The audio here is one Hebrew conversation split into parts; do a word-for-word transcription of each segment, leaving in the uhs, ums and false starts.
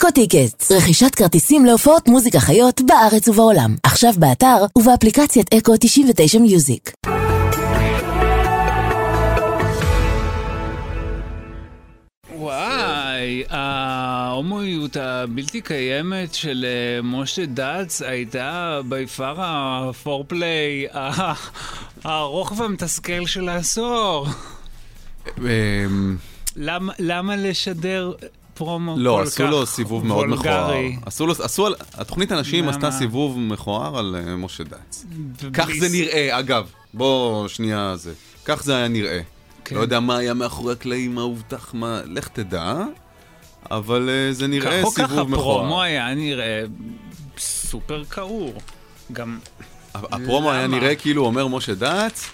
אקו טיקטס, רכישת כרטיסים להופעות מוזיקה חיות בארץ ובעולם. עכשיו באתר ובאפליקציית אקו תשעים ותשע מיוזיק. וואי, ההומואיות הבלתי קיימת של משה דץ הייתה ביפר הפורפליי הארוך והמתסכל של העשור. למה לשדר פרומו כל כך וולגרי? לא, עשו לו סיבוב מאוד מכוער. התוכנית אנשים עשתה סיבוב מכוער על משה דץ. כך זה נראה, אגב. בוא שנייה זה. כך זה היה נראה. לא יודע מה היה מאחורי הקלעים, מה הובטח, מה... לך תדע. אבל זה נראה סיבוב מכוער. ככה הפרומו היה נראה סופר קעור. גם... הפרומו היה נראה כאילו אומר משה דץ.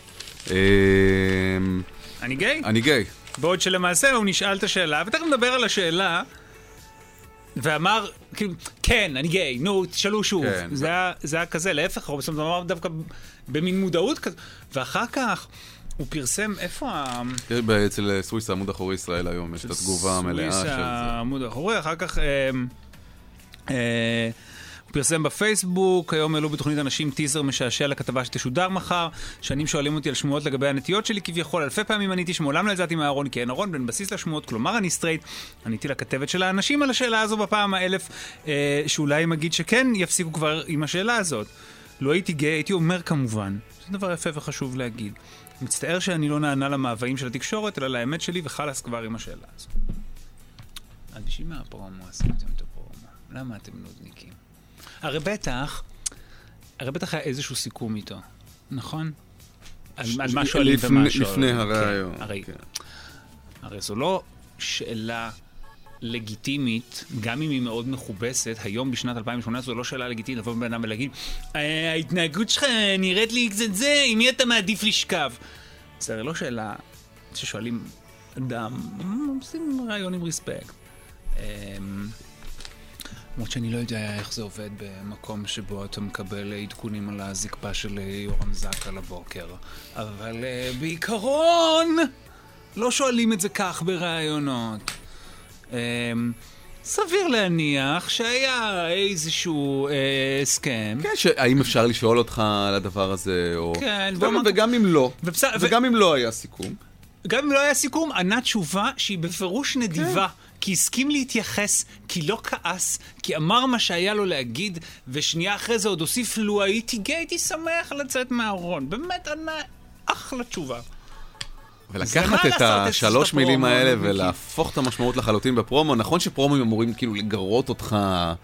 אני גיי? אני גיי. בעוד שלמעשה הוא נשאל את השאלה, ותכף נדבר על השאלה, ואמר, כאילו, כן, אני גיי, נו, תשאלו שוב. כן. זה, היה, זה היה כזה, להפך, הוא בסוף אמר דווקא במין מודעות כזה, ואחר כך הוא פרסם, איפה ה... אצל סוויס העמוד אחורי ישראל היום, יש את התגובה המלאה של זה. סוויס העמוד אחורי, אחר כך... אה, אה, פרסם בפייסבוק, היום העלו בתוכנית אנשים טיזר משעשע לכתבה שתשודר מחר. שנים שואלים אותי על שמועות לגבי הנטיות שלי, כביכול אלפי פעמים עניתי שמעולם לא יצאתי מהארון, כי אין ארון בין בסיס לשמועות, כלומר אני סטרייט. עניתי לכתבת של האנשים על השאלה הזו בפעם האלף, אה, שאולי מגיד שכן יפסיקו כבר עם השאלה הזאת. לא הייתי גאה, הייתי אומר כמובן. זה דבר יפה וחשוב להגיד. מצטער שאני לא נענה למאוויים של התקשורת, אלא לאמת שלי וחלס כבר עם השאלה הזו. אז בשביל מה הפרומו עשיתם את הפרומו? למה אתם נודניקים? הרי בטח, הרי בטח היה איזשהו סיכום איתו, נכון? על מה שואלים ומה שואלים. לפני הרעיון. הרי זו לא שאלה לגיטימית, גם אם היא מאוד מכובסת, היום בשנת אלפיים ושמונה עשרה זו לא שאלה לגיטימית, לבוא בבן אדם ולהגיד, ההתנהגות שלך נראית לי קצת זה, עם מי אתה מעדיף לשכב? זה הרי לא שאלה ששואלים אדם, עושים רעיון עם ריספקט. למרות שאני לא יודע איך זה עובד במקום שבו אתה מקבל עדכונים על הזקפה של יורם זק על הבוקר. אבל uh, בעיקרון לא שואלים את זה כך ברעיונות. Um, סביר להניח שהיה איזשהו הסכם. Uh, כן, האם אפשר לשאול אותך על הדבר הזה? או... כן. וגם, וגם אם לא. ובס... וגם ו... אם לא היה סיכום. גם אם לא היה סיכום, ענה תשובה שהיא בפירוש נדיבה. כן. כי הסכים להתייחס, כי לא כעס, כי אמר מה שהיה לו להגיד, ושנייה אחרי זה עוד הוסיף, לו הייתי גאה, הייתי שמח לצאת מהארון. באמת ענה אחלה תשובה. ולקחת את השלוש מילים האלה ולהפוך את המשמעות לחלוטין בפרומו, נכון שפרומו אמורים כאילו לגרות אותך,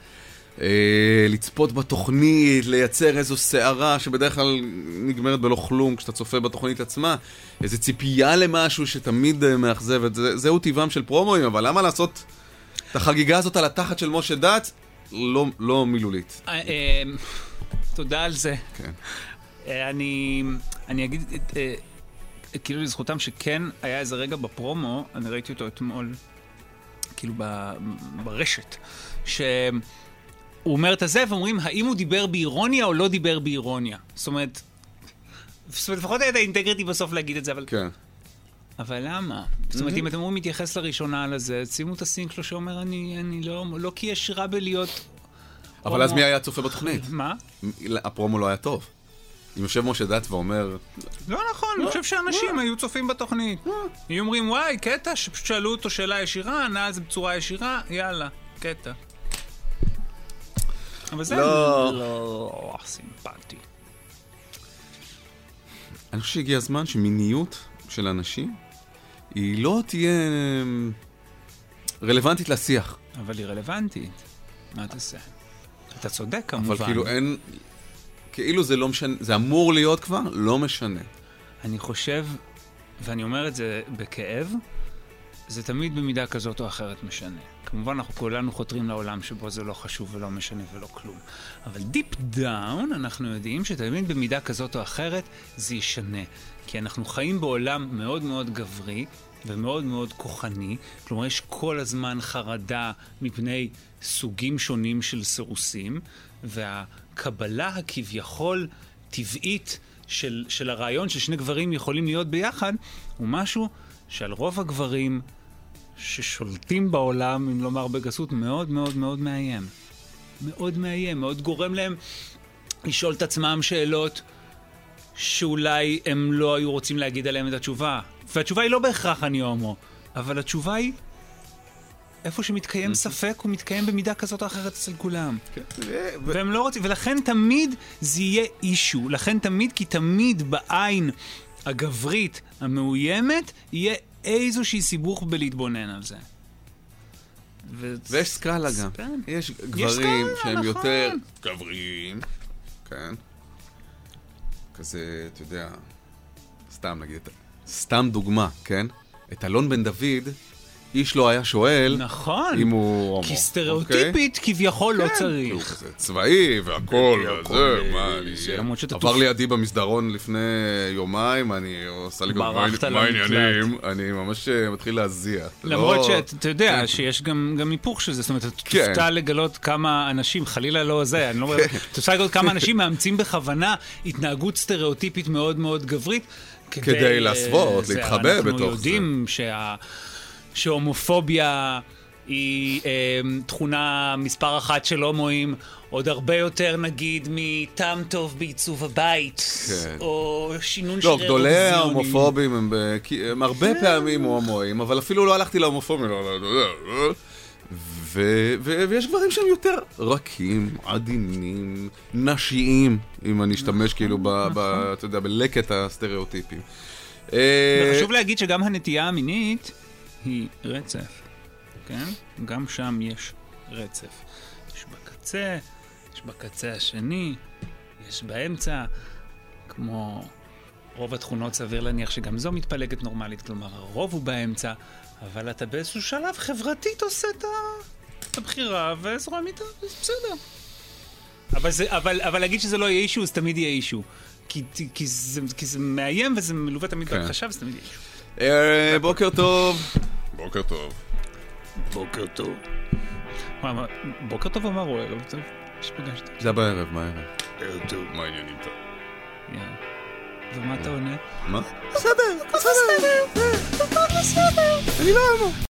לצפות בתוכנית, לייצר איזו שערה שבדרך כלל נגמרת בלא כלום כשאתה צופה בתוכנית עצמה, איזו ציפייה למשהו שתמיד מאכזבת. זה, זהו טבעם של פרומואים, אבל למה לעשות את החגיגה הזאת על התחת של משה דץ? לא, לא מילולית. תודה על זה. כן. אני, אני אגיד, כאילו לזכותם שכן היה איזה רגע בפרומו, אני ראיתי אותו אתמול, כאילו ברשת, ש... הוא אומר את זה, ואומרים, האם הוא דיבר באירוניה או לא דיבר באירוניה? זאת אומרת, זאת אומרת, לפחות הייתה אינטגריטי בסוף להגיד את זה, אבל... כן. אבל למה? זאת אומרת, אם אתם אומרים, מתייחס לראשונה לזה, שימו את הסינק שלו שאומר, אני, אני לא, לא כי יש רע בלהיות... אבל אז מי היה צופה בתוכנית? מה? הפרומו לא היה טוב. אם יושב משה דץ ואומר... לא נכון, אני חושב שאנשים היו צופים בתוכנית. היו אומרים, וואי, קטע, שפשוט שאלו אותו שאלה ישירה, ענה על זה בצורה ישירה, יאללה, קטע. אבל זה לא, לא סימפטי. אני חושב שהגיע הזמן שמיניות של אנשים היא לא תהיה רלוונטית לשיח. אבל היא רלוונטית. מה תעשה? אתה צודק כמובן. אבל כאילו אין, כאילו זה לא משנה, זה אמור להיות כבר, לא משנה. אני חושב, ואני אומר את זה בכאב, זה תמיד במידה כזאת או אחרת משנה. כמובן, אנחנו כולנו חותרים לעולם שבו זה לא חשוב ולא משנה ולא כלום. אבל דיפ דאון, אנחנו יודעים שתמיד במידה כזאת או אחרת זה ישנה. כי אנחנו חיים בעולם מאוד מאוד גברי ומאוד מאוד כוחני. כלומר, יש כל הזמן חרדה מפני סוגים שונים של סירוסים, והקבלה הכביכול טבעית של, של הרעיון ששני גברים יכולים להיות ביחד, הוא משהו שעל רוב הגברים ששולטים בעולם, אם לומר בגסות, מאוד מאוד מאוד מאיים. מאוד מאיים, מאוד גורם להם לשאול את עצמם שאלות שאולי הם לא היו רוצים להגיד עליהם את התשובה. והתשובה היא לא בהכרח אני הומו, אבל התשובה היא איפה שמתקיים ספק, הוא מתקיים במידה כזאת או אחרת אצל כולם. והם לא רוצים, ולכן תמיד זה יהיה אישו. לכן תמיד, כי תמיד בעין הגברית המאוימת, יהיה איזושהי סיבוך בלהתבונן על זה. ויש סקאלה גם. יש גברים שהם יותר גבריים, כן. כזה, אתה יודע, סתם נגיד, סתם דוגמה, כן? את אלון בן דוד, איש לא היה שואל, נכון, אם הוא הומו. כי סטריאוטיפית okay? כביכול כן, לא צריך. זה צבאי והכל, וזה, מה, אני... עבר לידי במסדרון לפני יומיים, אני עושה לי גם מה העניינים, אני ממש מתחיל להזיע. למרות לא... שאתה יודע כן. שיש גם, גם היפוך של זה, זאת אומרת, אתה כן. תופתע לגלות כמה אנשים, חלילה לא זה, אני לא אומר, תופתע לגלות כמה אנשים מאמצים בכוונה התנהגות סטריאוטיפית מאוד מאוד גברית, כדי, כדי להסוות, להתחבא בתוך זה. אנחנו יודעים שה... שהומופוביה היא אה, תכונה מספר אחת של הומואים, עוד הרבה יותר נגיד מטעם טוב בעיצוב הבית, כן. או שינון שירי אירוויזיונים. לא, גדולי ההומופובים הם, ב... הם הרבה כן. פעמים הומואים, אבל אפילו לא הלכתי להומופובים, לא, לא, לא, לא. ו... ו... ויש גברים שהם יותר רכים, עדינים, נשיים, אם אני אשתמש כאילו ב... ב... אתה יודע, בלקט הסטריאוטיפים. וחשוב להגיד שגם הנטייה המינית היא רצף, כן? גם שם יש רצף. יש בקצה, יש בקצה השני, יש באמצע, כמו רוב התכונות סביר להניח שגם זו מתפלגת נורמלית, כלומר הרוב הוא באמצע, אבל אתה באיזשהו שלב חברתית עושה את הבחירה וזרום איתה, זה בסדר. אבל, זה, אבל, אבל להגיד שזה לא יהיה אישו, זה תמיד יהיה אישו. כי, כי, זה, כי זה מאיים וזה מלווה תמיד כן. בהכחשה, זה תמיד יהיה אישו. אה, בוקר טוב. בוקר טוב. בוקר טוב. בוקר טוב אמרו, ערב טוב. שפגשת. זה בערב, מה הערב? ערב טוב. מה העניינים טוב? ומה אתה עונה? מה? בסדר, בסדר. בסדר. אני לא אמור.